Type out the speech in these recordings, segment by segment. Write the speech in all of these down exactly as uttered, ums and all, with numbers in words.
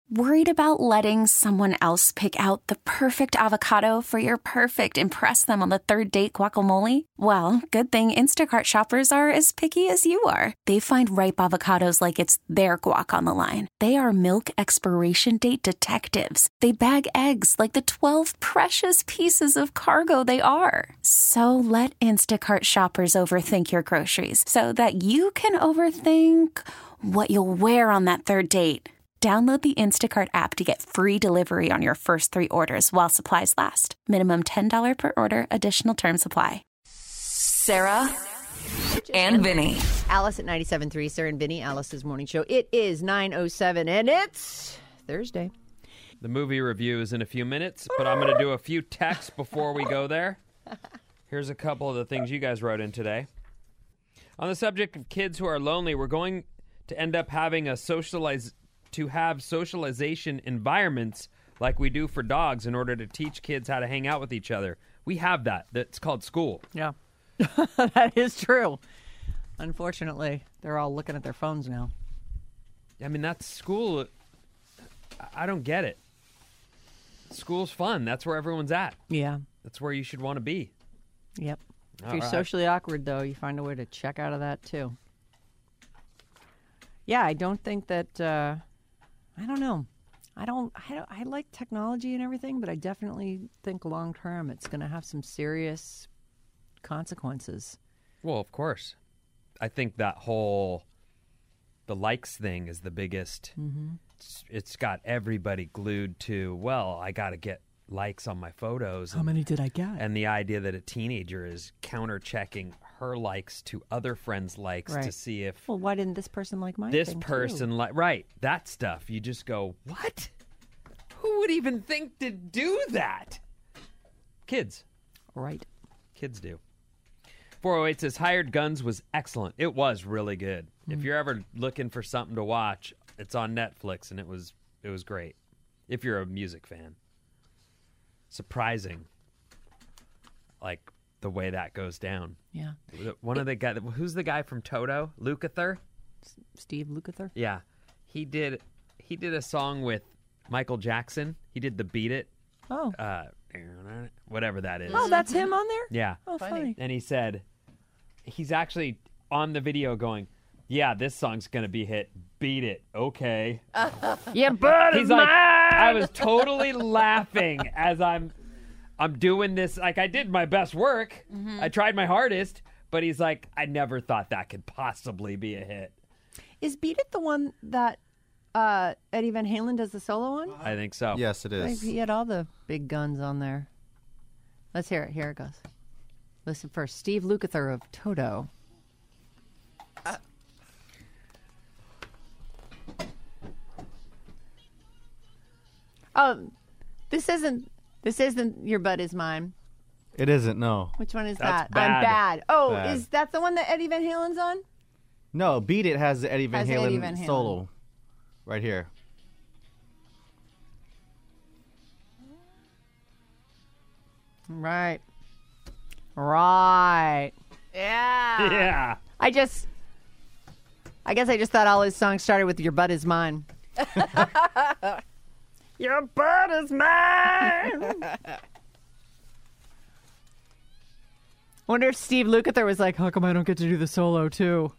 Worried about letting someone else pick out the perfect avocado for your perfect impress them on the third date guacamole? Well, good thing Instacart shoppers are as picky as you are. They find ripe avocados like it's their guac on the line. They are milk expiration date detectives. They bag eggs like the twelve precious pieces of cargo they are. So let Instacart shoppers overthink your groceries so that you can overthink what you'll wear on that third date. Download the Instacart app to get free delivery on your first three orders while supplies last. Minimum ten dollars per order. Additional terms apply. Sarah and Vinny. Alice at ninety-seven point three, Sarah and Vinny, Alice's morning show. It is nine oh seven and it's Thursday. The movie review is in a few minutes, but I'm going to do a few texts before we go there. Here's a couple of the things you guys wrote in today. On the subject of kids who are lonely, we're going to end up having a socialize to have socialization environments like we do for dogs in order to teach kids how to hang out with each other. We have that. That's called school. Yeah, that is true. Unfortunately, they're all looking at their phones now. I mean, that's school. I don't get it. School's fun. That's where everyone's at. Yeah. That's where you should want to be. Yep. If All you're right. socially awkward, though, you find a way to check out of that, too. Yeah, I don't think that... Uh, I don't know. I don't, I don't. I like technology and everything, but I definitely think long term it's going to have some serious consequences. Well, of course. I think that whole the likes thing is the biggest. Mm-hmm. It's, it's got everybody glued to, well, I got to get likes on my photos. How and, many did I get? And the idea that a teenager is counter-checking her likes to other friends' likes Right. to see if Well, why didn't this person like my this thing, person too? like right that stuff. You just go, what? Who would even think to do that? Kids. Right. Kids do. four oh eight says Hired Guns was excellent. It was really good. Mm. If you're ever looking for something to watch, it's on Netflix, and it was it was great. If you're a music fan. Surprising. Like the way that goes down. Yeah. One of the guy, who's the guy from Toto? Lukather? Steve Lukather? Yeah. He did he did a song with Michael Jackson. He did the Beat It. Oh. Uh, whatever that is. Oh, that's him on there? Yeah. Oh, funny. And he said, he's actually on the video going, yeah, this song's going to be hit. Beat it. Okay. Yeah, but He's like, I was totally laughing as I'm I'm doing this. Like, I did my best work. Mm-hmm. I tried my hardest. But he's like, I never thought that could possibly be a hit. Is Beat It the one that uh, Eddie Van Halen does the solo on? I think so. Yes, it is. He had all the big guns on there. Let's hear it. Here it goes. Listen first. Steve Lukather of Toto. Uh. Oh, this isn't. This isn't Your Butt Is Mine. It isn't, no. Which one is That's that? bad. I'm bad. Oh, Bad. is that the one that Eddie Van Halen's on? No, Beat It has the Eddie Van, Has Halen, Eddie Van Halen. solo right here. Right. Right. Yeah. Yeah. I just, I guess I just thought all his songs started with Your Butt Is Mine. Your butt is mine. Wonder if Steve Lukather was like, how come I don't get to do the solo too?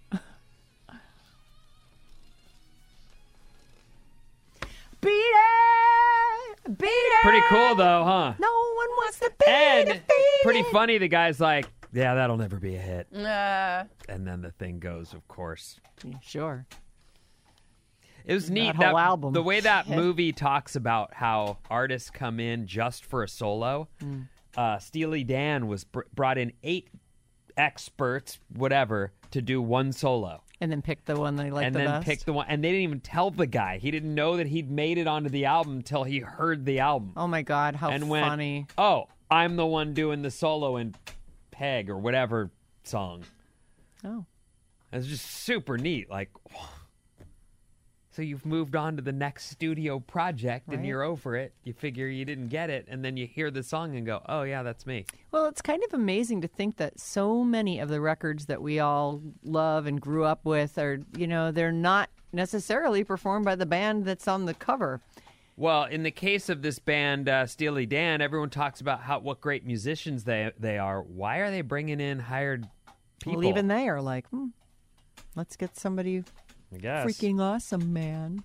Beat it! Beat it! Pretty cool, though, huh? No one wants to beat And it, beat pretty it. funny, the guy's like, yeah, that'll never be a hit. Uh, And then the thing goes, of course. Yeah, sure. It was neat. whole album. The way that movie talks about how artists come in just for a solo. Mm. Uh, Steely Dan was br- brought in eight experts, whatever, to do one solo. And then pick the one they like and the then best. pick the one. And they didn't even tell the guy. He didn't know that he'd made it onto the album until he heard the album. Oh my God, how and went, funny. oh, I'm the one doing the solo in Peg or whatever song. Oh. It's just super neat. Like, so you've moved on to the next studio project and Right. you're over it. You figure you didn't get it, and then you hear the song and go, oh, yeah, that's me. Well, it's kind of amazing to think that so many of the records that we all love and grew up with are, you know, they're not necessarily performed by the band that's on the cover. Well, in the case of this band, uh, Steely Dan, everyone talks about how what great musicians they they are. Why are they bringing in hired people? Well, even they are like, hmm, let's get somebody I guess. freaking awesome, man.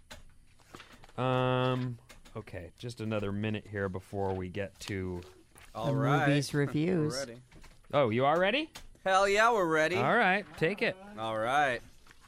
Um. Okay, just another minute here before we get to. All the right. movies reviews. We're ready. Oh, you are ready? Hell yeah, we're ready. All right, take it. All right.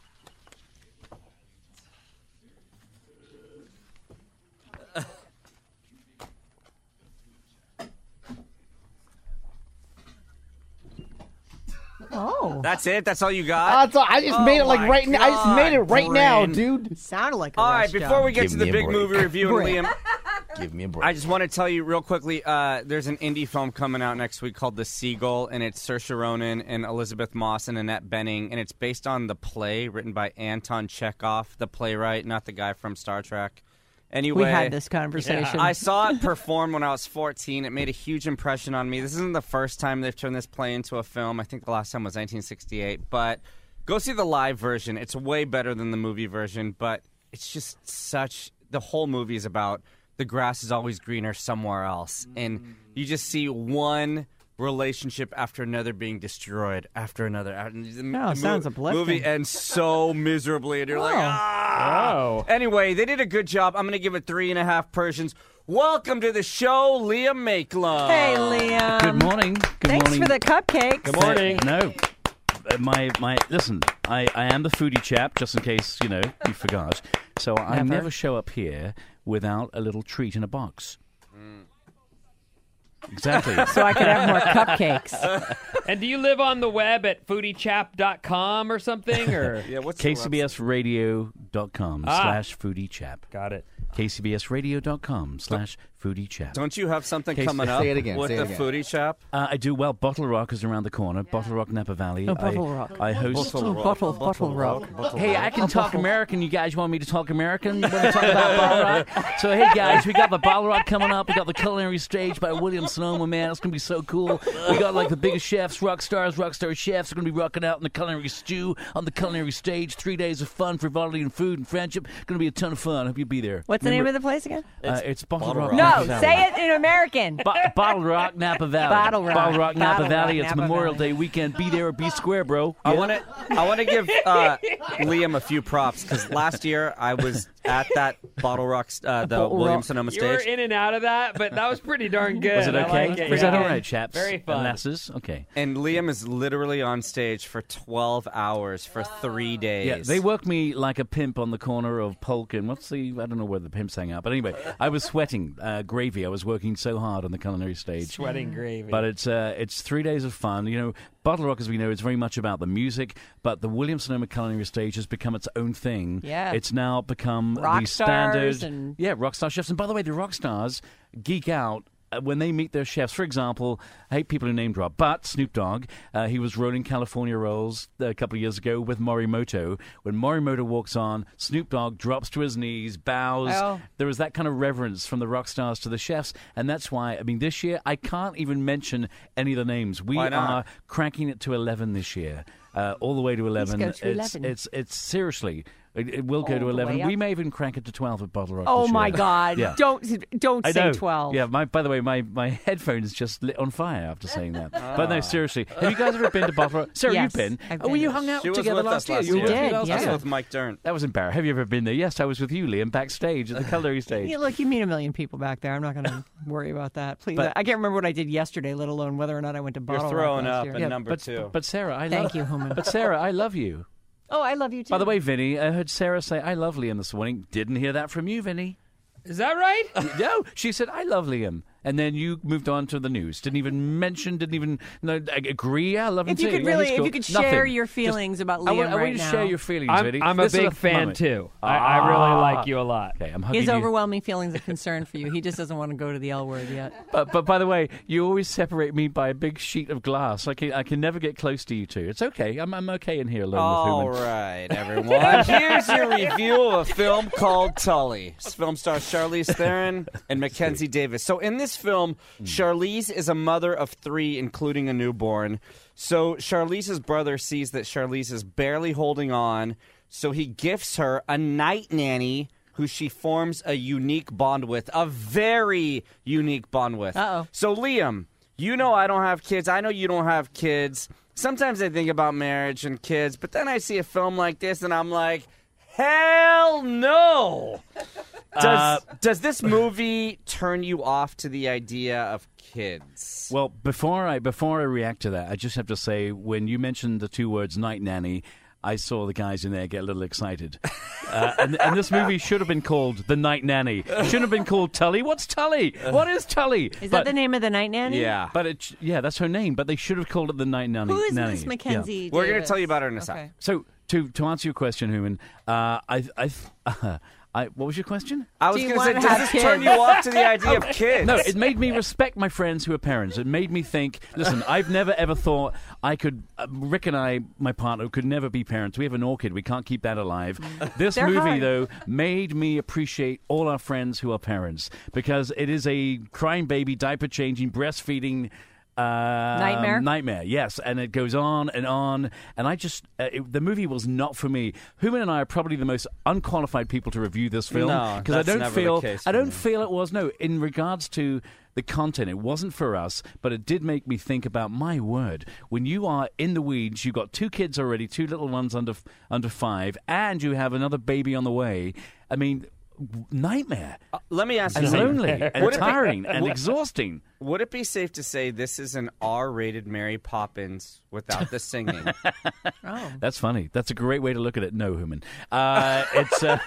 Oh, That's it? That's all you got? That's all, I just Oh made it like my right now. I just made it God, right now, Bryn. dude. sounded like a all rush right, before job. we get Give to me the a big break. movie review, and Bryn. Liam, Give me a break. I just want to tell you real quickly, uh, there's an indie film coming out next week called The Seagull, and it's Saoirse Ronan and Elizabeth Moss and Annette Bening, and it's based on the play written by Anton Chekhov, the playwright, not the guy from Star Trek. Anyway, We had this conversation. I saw it perform when I was fourteen. It made a huge impression on me. This isn't the first time they've turned this play into a film. I think the last time was nineteen sixty-eight. But go see the live version. It's way better than the movie version, but it's just such... The whole movie is about the grass is always greener somewhere else. And you just see one relationship after another being destroyed after another. Oh, sounds uplifting. movie ends so miserably, and you're like, Oh. ah! Oh. Anyway, they did a good job. I'm going to give it three and a half Persians. Welcome to the show, Liam Makelum. Hey, Liam. Good morning. Good Thanks morning. for the cupcakes. Good morning. No. Uh, My my listen, I, I am the foodie chap, just in case, you know, you forgot. So I Never. never show up here without a little treat in a box. Exactly. So I could have more cupcakes. And do you live on the web at foodie chap dot com or something? Or Yeah, what's the K C B S radio dot com Ah. slash foodie chap. got it. K C B S radio dot com slash foodie chap. Don't you have something Case- coming up Say it again, with say the it again. foodie shop? Uh, I do well. Bottle Rock is around the corner. Bottle Rock, Napa Valley. Oh, Bottle I, Rock. I host. Oh, bottle, bottle rock. Hey, I can talk American. You guys want me to talk American? You want to talk about Bottle Rock? So, hey, guys, we got the Bottle Rock coming up. We got the Culinary Stage by William Sonoma, man. It's going to be so cool. We got, like, the biggest chefs, rock stars, rock star chefs are going to be rocking out in the Culinary Stew on the Culinary Stage. Three days of fun, frivolity, and food and friendship. Going to be a ton of fun. Hope you'll be there. What's the name of the place again? Uh, it's Bottle, Bottle Rock. Rock. Napa No, Valley. say it in American. Bo- Bottle Rock, Napa Valley. Bottle Rock. Bottle Rock, Napa Bottle Valley. Rock, It's Napa Memorial Valley. Day weekend. Be there or be square, bro. I Yeah. want to I want to give uh, Liam a few props because last year I was at that Bottle Rock, uh, the Bottle William Rock. Sonoma You were stage. in and out of that, but that was pretty darn good. Was it I okay? like it, Was yeah. that all right, chaps? Very And fun. lasses? Okay. And Liam is literally on stage for twelve hours for three days. Yeah, they work me like a pimp on the corner of Polk and what's the, I don't know where the pimps hang out. But anyway, I was sweating uh, gravy. I was working so hard on the Culinary Stage. Sweating gravy. But it's uh, it's three days of fun. You know, Bottle Rock, as we know, is very much about the music, but the William Sonoma Culinary Stage has become its own thing. Yeah. It's now become Rock the stars standard. and- Yeah, rock star chefs. And by the way, the rock stars geek out uh, when they meet their chefs. For example, I hate people who name drop, but Snoop Dogg, uh, he was rolling California rolls a couple of years ago with Morimoto. When Morimoto walks on, Snoop Dogg drops to his knees, bows. Oh. There was that kind of reverence from the rock stars to the chefs, and that's why, I mean, this year, I can't even mention any of the names. We Why not? are cranking it to eleven this year, uh, all the way to eleven. go to it's, eleven. It's, it's seriously... It, it will go All to the eleven. way up. We may even crank it to twelve at Bottle Rock. Oh this my year. God! Yeah. Don't don't I say know. twelve. Yeah. My, by the way, my, my headphones just lit on fire after saying that. But no, seriously, have you guys ever been to Bottle Rock? Sarah, Yes, you've been. I've oh, when been. you hung out She was together with last us year. last You year. were We did, with us yeah. last I was year. with Mike Dern. That was embarrassing. Have you ever been there? Yes, I was with you, Liam, backstage at the Culinary Stage. Yeah, look, you meet a million people back there. I'm not going to worry about that. Please, But- I can't remember what I did yesterday, let alone whether or not I went to You're Bottle throwing Rock last up year. and number but, two. But Sarah, I Thank love you, Human. But Sarah, I love you. Oh, I love you too. By the way, Vinny, I heard Sarah say I love Liam this morning. Didn't hear that from you, Vinny. Is that right? No, she said I love Liam, and then you moved on to the news. Didn't even mention. Didn't even no, agree. I love him if you too. could Yeah, really, he's if cool. you could share Nothing. your Just- feelings about I Liam want, I right want you to now. share your feelings, I'm, Vinny. I'm a This is big fan moment. too. I, I really like you a lot. Okay, I'm He hugging has you. overwhelming feelings of concern for you. He just doesn't want to go to the L word yet. But, but by the way, you always separate me by a big sheet of glass. I can I can never get close to you two. It's okay. I'm I'm okay in here alone All with Human. right, everyone. Here's your review of a film called Tully. This film stars Charlize Theron and Mackenzie Davis. So in this film, Charlize is a mother of three, including a newborn. So Charlize's brother sees that Charlize is barely holding on, so he gifts her a night nanny who she forms a unique bond with, a very unique bond with. Uh-oh. So, Liam, you know I don't have kids. I know you don't have kids. Sometimes I think about marriage and kids, but then I see a film like this and I'm like, hell no! Does, Uh, does this movie turn you off to the idea of kids? Well, before I before I react to that, I just have to say, when you mentioned the two words "night nanny," I saw the guys in there get a little excited. Uh, and, and this movie should have been called The Night Nanny. It shouldn't have been called Tully. What's Tully? What is Tully? Is But- that the name of the night nanny? Yeah. But it, yeah, that's her name. But they should have called it The Night Nanny. Who is nanny. Miss Mackenzie? We're going to Davis? tell you about her in a Okay. second. So to to answer your question, Human, uh, I I. Uh, I, what was your question? I was Do you going to say, wanna does have this kids? turn you off to the idea of kids? No, it made me respect my friends who are parents. It made me think, listen, I've never ever thought I could, uh, Rick and I, my partner, could never be parents. We have an orchid. We can't keep that alive. This They're movie, hard. though, made me appreciate all our friends who are parents because it is a crying baby, diaper changing, breastfeeding uh, Nightmare? Nightmare, yes. And it goes on and on. And I just, uh, it, the movie was not for me. Human and I are probably the most unqualified people to review this film. No, because I that's don't never the feel, case I for don't me. feel it was. No, in regards to the content, it wasn't for us, but it did make me think about, my word, when you are in the weeds, you've got two kids already, two little ones under under five, and you have another baby on the way. I mean, nightmare. Uh, let me ask you And something. lonely, and Would it be- tiring, and would- exhausting. Would it be safe to say this is an R-rated Mary Poppins without the singing? Oh. That's funny. That's a great way to look at it. No, Human. Uh, it's uh,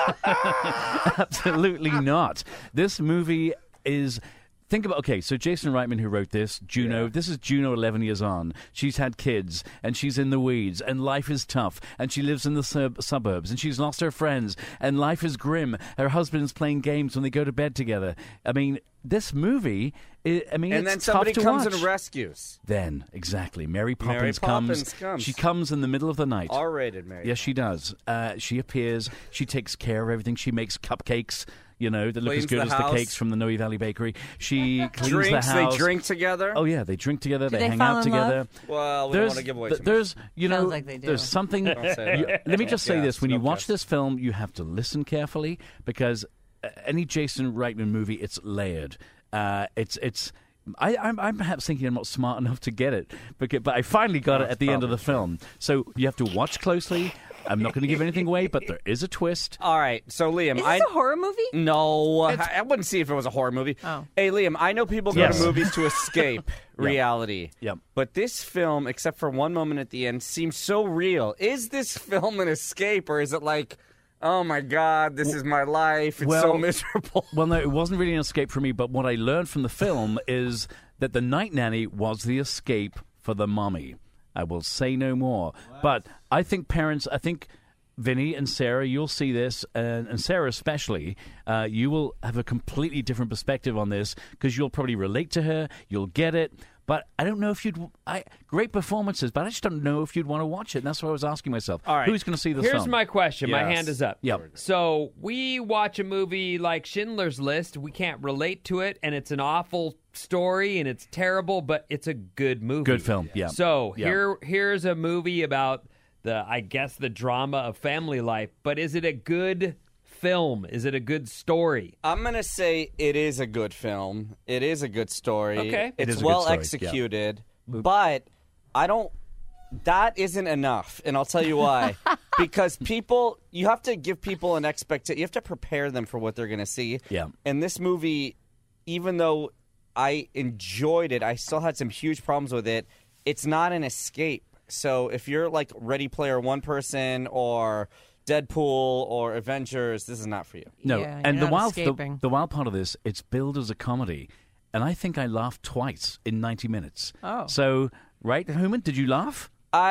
absolutely not. This movie is. Think about, okay, so Jason Reitman, who wrote this, Juno, this is Juno eleven years on. She's had kids, and she's in the weeds, and life is tough, and she lives in the sub- suburbs, and she's lost her friends, and life is grim. Her husband's playing games when they go to bed together. I mean, this movie, I, I mean, and it's then somebody tough to comes watch. and rescues. Then, exactly, Mary Poppins, Mary Poppins comes. comes. She comes in the middle of the night. R-rated Mary. Yes, she does. Uh, she appears. She takes care of everything. She makes cupcakes, you know, that look as Cleans good the as house. the cakes from the Noe Valley Bakery. She cleans Drinks, the they house. drink together. Oh yeah, they drink together. Do they, they hang fall out in together. love? Well, we don't There's, want to give away th- too there's, you know, Sounds like they do. there's something. Don't say you- that. let me just say Yes, this: when no you watch guess. this film, you have to listen carefully because uh, any Jason Reitman movie, it's layered. Uh, it's it's. I, I'm, I'm perhaps thinking I'm not smart enough to get it, because, but I finally got it at the end of the film. So you have to watch closely. I'm not going to give anything away, but there is a twist. All right, so Liam, Is I this a horror movie? no, I, I wouldn't see if it was a horror movie. Oh. Hey, Liam, I know people go Yes. to movies to escape reality. Yep. But this film, except for one moment at the end, seems so real. Is this film an escape, or is it like, oh my God, this is my life. It's so well- miserable. Well, no, it wasn't really an escape for me, but what I learned from the film is that the night nanny was the escape for the mommy. I will say no more. But I think parents, I think Vinny and Sarah, you'll see this, and, and Sarah especially, uh, you will have a completely different perspective on this because you'll probably relate to her, you'll get it. But I don't know if you'd. I, great performances, but I just don't know if you'd want to watch it. And that's what I was asking myself. All right. Who's going to see this Here's film? my question. My Yes. hand is up. Yep. So we watch a movie like Schindler's List. We can't relate to it, and it's an awful story, and it's terrible, but it's a good movie. Good film, yeah. So Yeah. here, here's a movie about the, I guess, the drama of family life. But is it a good film? Is it a good story? I'm going to say it is a good film. It is a good story. Okay. It It's is a good well story, yeah. executed, but I don't. That isn't enough, and I'll tell you why. Because people, you have to give people an expectation. You have to prepare them for what they're going to see. Yeah. And this movie, even though I enjoyed it, I still had some huge problems with it. It's not an escape. So if you're like Ready Player One person or Deadpool or Avengers, this is not for you. No, Yeah, and you're the not wild the, escaping. the wild part of this, it's billed as a comedy, and I think I laughed twice in ninety minutes. Oh. So right, Human, did you laugh?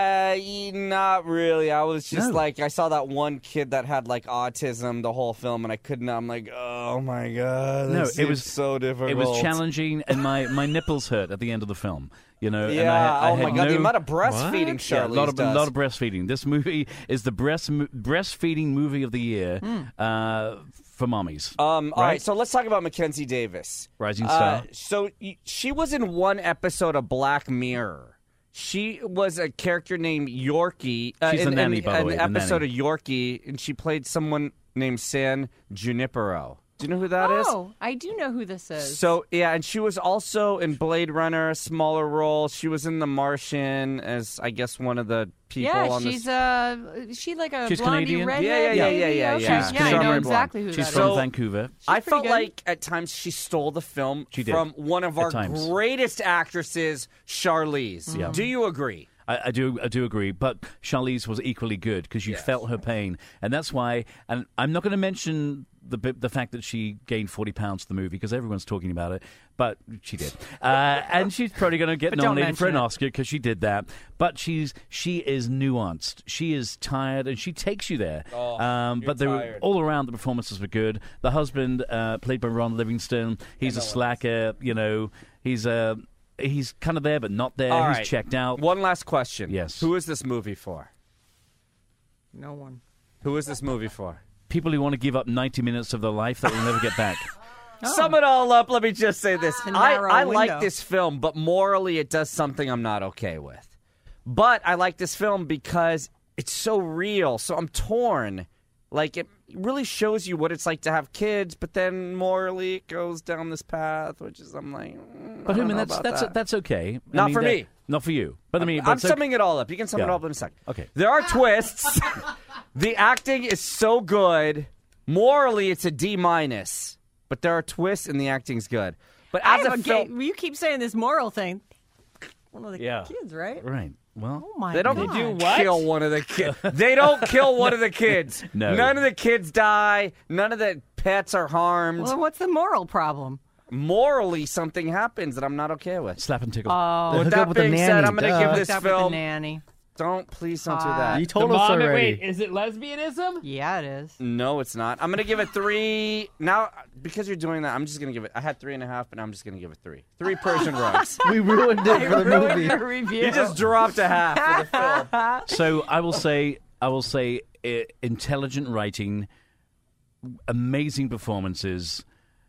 I not really. I was just No. like, I saw that one kid that had like autism the whole film, and I couldn't. I'm like, oh my god, No, this it was seems so difficult. It was challenging, and my, my nipples hurt at the end of the film. You know, and I, Yeah. I oh had my god, no, the amount of breastfeeding yeah, a Charlize lot of does. a lot of breastfeeding. This movie is the breast breastfeeding movie of the year uh, for mommies. Um, all Right? right, so let's talk about Mackenzie Davis. Rising Uh, star. so y- she was in one episode of Black Mirror. She was a character named Yorkie. Uh, She's in, the nanny, in, by the an way, the episode nanny. of Yorkie, and she played someone named San Junipero. Do you know who that is? Oh, I do know who this is. So, yeah, and she was also in Blade Runner, a smaller role. She was in The Martian as, I guess, one of the people yeah, on she's this. uh, is she like a She's blondie Canadian? redhead? Yeah, yeah, yeah, maybe? yeah, yeah, Okay. yeah. She's yeah, I know Canadian exactly who She's that from is. So- Vancouver. I pretty felt good. like at times she stole the film She did. from one of At our times. greatest actresses, Charlize. Yeah. Do you agree? I, I do, I do agree. But Charlize was equally good because you Yes. felt her pain, and that's why. And I'm not going to mention the bit- the fact that she gained forty pounds for the movie because everyone's talking about it, but she did, uh, and she's probably going to get But don't nominated for an mention it. Oscar because she did that. But she's she is nuanced. She is tired, and she takes you there. Oh, um, you're but they were tired. all around. The performances were good. The husband, uh, played by Ron Livingston, he's a slacker. You know, he's a. He's kind of there, but not there. All he's right. checked out. One last question. Yes. Who is this movie for? No one. Who is this movie for? People who want to give up ninety minutes of their life that will never get back. Sum it all up. Let me just say this. a I, narrow I like window. this film, but morally it does something I'm not okay with. But I like this film because it's so real. So I'm torn. Like, it really shows you what it's like to have kids, but then morally it goes down this path, which is, I'm like, mm, But I I don't mean, know that's about that's that. that's okay. I Not mean, for that- me. Not for you. But I mean, I'm but it's summing it all up. You can sum it Yeah. all up in a second. Okay. There are twists. The acting is so good. Morally, it's a D minus. But there are twists, and the acting's good. But I as have a a film, ga- you keep saying this moral thing. One of the Yeah. kids, right? right. Well, Oh my they don't God. do what? kill one of the kids. They don't kill one of the kids. No. None of the kids die. None of the pets are harmed. Well, what's the moral problem? Morally, something happens that I'm not okay with. slap and tickle. Oh, With Hook that up with the being said, nanny, I'm going to duh. give hooked this up with the film. nanny. Don't please don't do Hot. that. You The told us mom, already. wait, is it lesbianism? Yeah, it is. No, it's not. I'm gonna give it three. Now, because you're doing that, I'm just gonna give it. I had three and a half, but I'm just gonna give it three. Three Persian rugs. We ruined it for the Ruined movie. your review. You just dropped a half for the film. So I will say, I will say, uh, intelligent writing, amazing performances,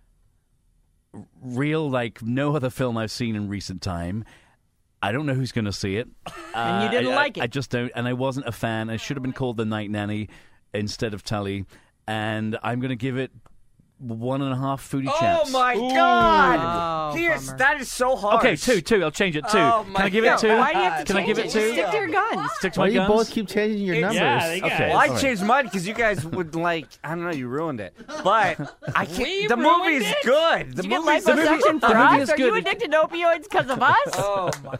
r- real like no other film I've seen in recent time. I don't know who's going to see it, And you didn't I- I- like it. I just don't, and I wasn't a fan. I should have been called The Night Nanny instead of Tully, and I'm going to give it one and a half foodie Oh chaps. my God! Oh, He is, bummer. that is so hard. Okay, two, two. I'll change it. Two. Oh, Can my I give it God. two? Why do you have to Can I change give it Just two? stick to your guns. Stick to Why my do you guns? both keep changing your numbers? Yeah, they got Okay. it. Well, I All right. changed mine because you guys would like. I don't know. You ruined it, but I can't. We the ruined movie's it? good. The Did you get movie's liposuction the for movie us? is Are you good. addicted to opioids because of us? Oh my!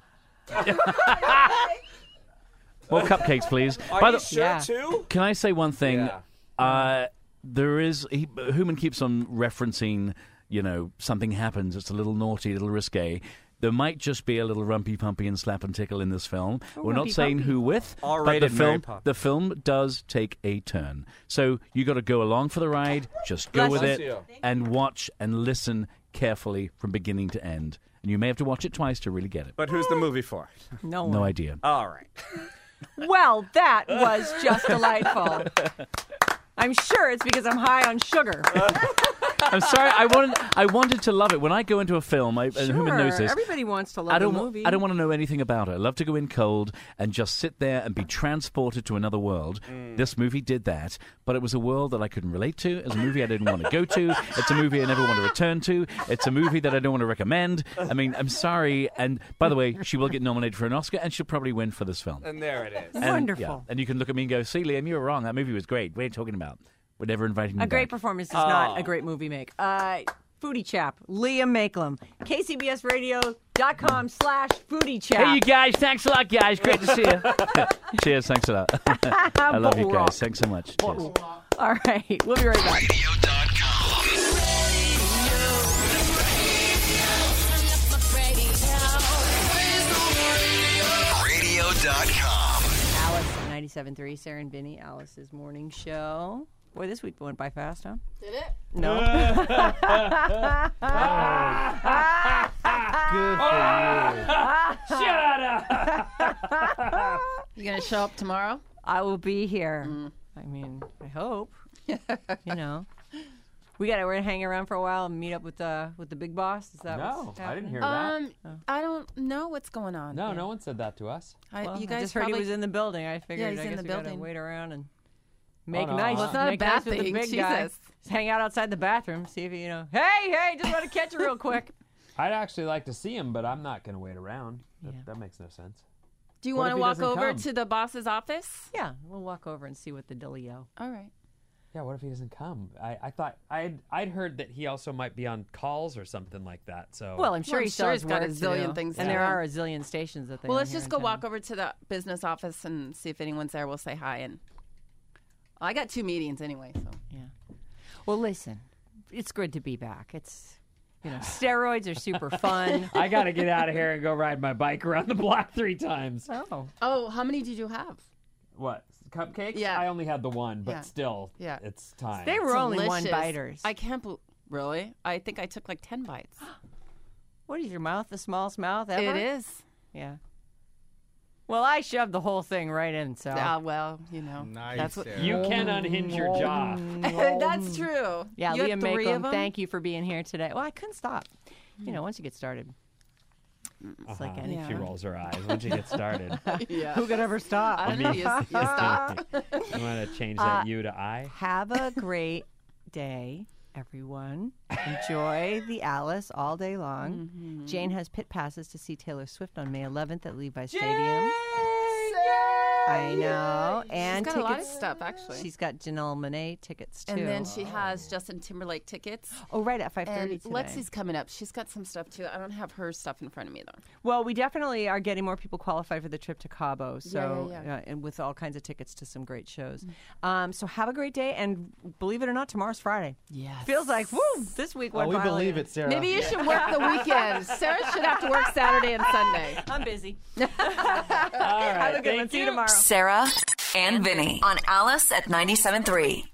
More cupcakes, please. Are By you the, sure Yeah. too? Can I say one thing? Yeah. Uh, there is he, Human keeps on referencing, you know, something happens. It's a little naughty, a little risque. There might just be a little rumpy pumpy and slap and tickle in this film. We're not rumpy saying pumpy. who with, but the R-rated Mary film Poppins. the film does take a turn. So you got to go along for the ride. Just go Bless with Bless it you. and watch and listen carefully from beginning to end. And you may have to watch it twice to really get it. But who's the movie for? No one. No idea. All right. Well, that was just delightful. I'm sure it's because I'm high on sugar. I'm sorry. I wanted I wanted to love it. When I go into a film, I, and Human knows this. Everybody wants to love I don't. a wa- movie. I don't want to know anything about it. I love to go in cold and just sit there and be transported to another world. This movie did that, but it was a world that I couldn't relate to. It's a movie I didn't want to go to. It's a movie I never want to return to. It's a movie that I don't want to recommend. I mean, I'm sorry. And by the way, she will get nominated for an Oscar, and she'll probably win for this film. And there it is. And, Wonderful. yeah, and you can look at me and go, "See, Liam, you were wrong. That movie was great. What are you talking about? We're never inviting you A great back." performance is not a great movie make. Uh, foodie chap, Liam Makelum. K C B S radio dot com slash foodie chap. Hey, you guys. Thanks a lot, guys. Great to see you. Cheers. Thanks a lot. I love you guys. Thanks so much. Cheers. All right, we'll be right back. radio dot com. radio dot com. Alice, ninety-seven point three, Sarah and Vinny, Alice's morning show. Boy, this week went by fast, huh? Did it? No. Good for you. Shut up! You gonna show up tomorrow? I will be here. I mean, I hope. You know. We got to we're gonna hang around for a while and meet up with the with the big boss. Is that No, what's I didn't happening? hear that. Um, I don't know what's going on. No, Yeah. no one said that to us. I, Well, you I guys just heard probably he was in the building. I figured he's I in guess the we gotta building. wait around and Make Oh, no, nice. Well, it's not a make bad nice with the thing. big guy. Jesus. Just hang out outside the bathroom. See if you, you know. Hey, hey, just want to catch you real quick. I'd actually like to see him, but I'm not going to wait around. That, Yeah. that makes no sense. Do you What want if to he walk doesn't over come? to the boss's office? Yeah, we'll walk over and see what the dealio. All right. Yeah, what if he doesn't come? I, I thought I'd I'd heard that he also might be on calls or something like that. So Well, I'm sure Well, I'm he still sure has he's got a work to zillion do. things and to there do. are a zillion stations that they. Well, own let's here just in go town. walk over to the business office and see if anyone's there. We'll say hi. And I got two meetings anyway, so. Yeah. Well, listen, it's good to be back. It's, you know, steroids are super fun. I got to get out of here and go ride my bike around the block three times. Oh. Oh, how many did you have? What? Cupcakes? Yeah. I only had the one, but Yeah. still, Yeah. it's time. They were only one Delicious. biters. I can't believe. Really? I think I took like ten bites. What is your mouth the smallest mouth ever? It is. Yeah. Well, I shoved the whole thing right in, so. Ah, well, you know. Nice, That's what. Sarah. You can unhinge your jaw. That's true. Yeah, you Leah had three Makem, of them? thank you for being here today. Well, I couldn't stop. You know, once you get started, it's like Uh-huh. anything. Yeah. She rolls her eyes once you get started. Yeah. Who could ever stop? I don't know. You, you stop. You want to change Uh, that you to I? Have a great day, everyone. Enjoy the Alice all day long. Mm-hmm. Jane has pit passes to see Taylor Swift on May eleventh at Levi Stadium. I know. And She's got a lot of tickets. stuff, actually. She's got Janelle Monáe tickets too. And then she has Justin Timberlake tickets. oh, right at five thirty And today. Lexi's coming up. She's got some stuff too. I don't have her stuff in front of me though. Well, we definitely are getting more people qualified for the trip to Cabo. So, yeah, yeah. Uh, and with all kinds of tickets to some great shows. Um, so have a great day, and believe it or not, tomorrow's Friday. Yes. Feels like woo! This week Oh, went we by like- believe it, Sarah. Maybe you should work the weekend. Sarah should have to work Saturday and Sunday. I'm busy. All right. Have a good one. thank See you you. tomorrow. Sarah and Vinny on Alice at ninety-seven point three.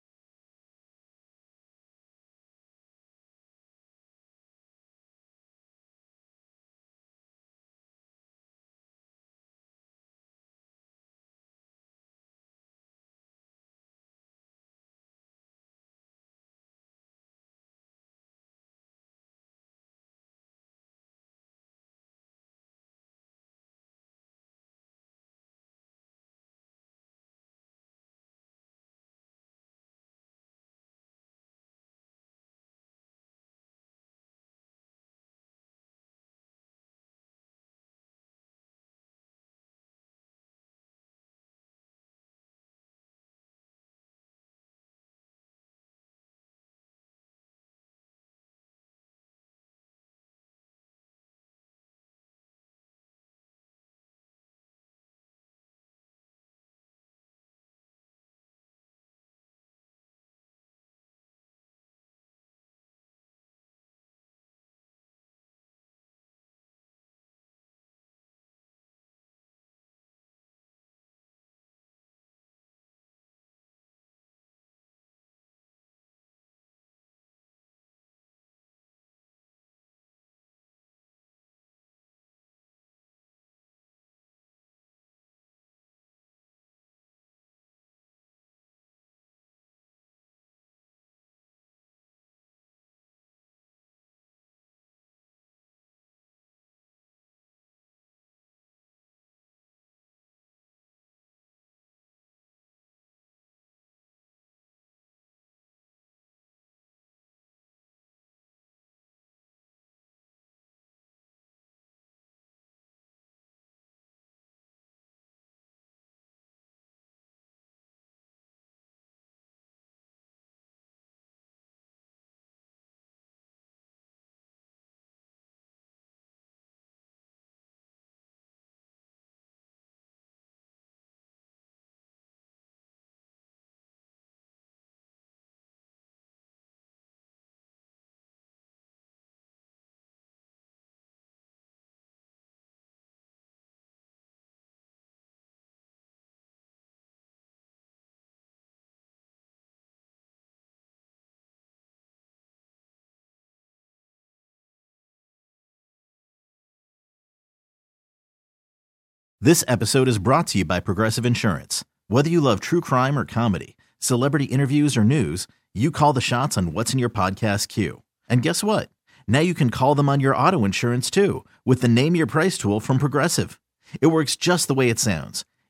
This episode is brought to you by Progressive Insurance. Whether you love true crime or comedy, celebrity interviews or news, you call the shots on what's in your podcast queue. And guess what? Now you can call them on your auto insurance too with the Name Your Price tool from Progressive. It works just the way it sounds.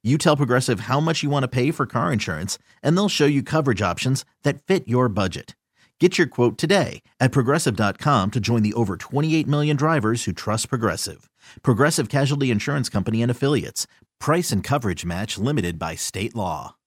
You tell Progressive how much you want to pay for car insurance, and they'll show you coverage options that fit your budget. Get your quote today at Progressive dot com to join the over twenty-eight million drivers who trust Progressive. Progressive Casualty Insurance Company and Affiliates. Price and coverage match limited by state law.